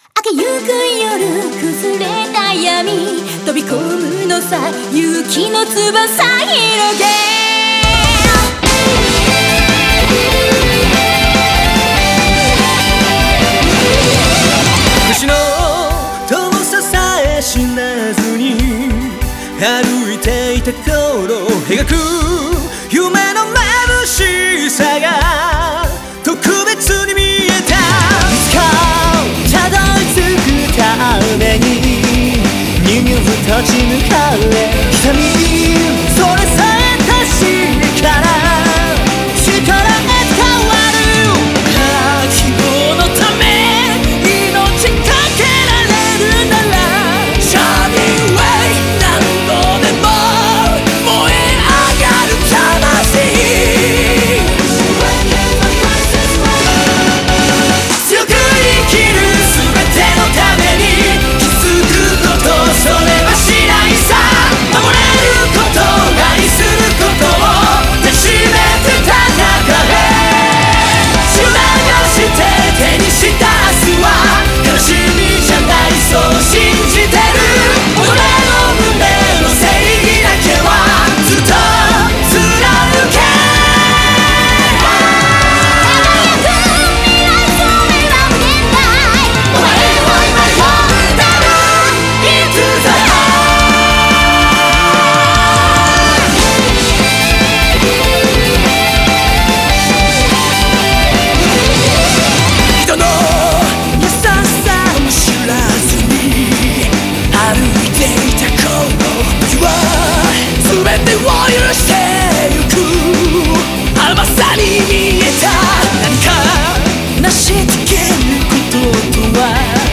明けゆく夜崩れた闇飛び込むのさ勇気の翼広げ星の遠ささえ知らずに歩いていた頃描く夢の眩しさが特別に見えたいつかたどり着くために逃げず立ち向かう瞳それさえ確かな力へ変わる希望のため命かけられるなら Shining Way 何度でも燃え上がる魂強く生きる全てのために気づくことそれはしないさ守れること愛することを抱きしめて戦え血を流して手にした明日は悲しみじゃないそう信じてる己の胸の正義だけはずっと貫け輝く未来それは無限大お前を今呼んでる Into the eye 人の優しさも知らずに歩いていた頃時は全てを許してゆく甘さに見えた何か成し遂げることとは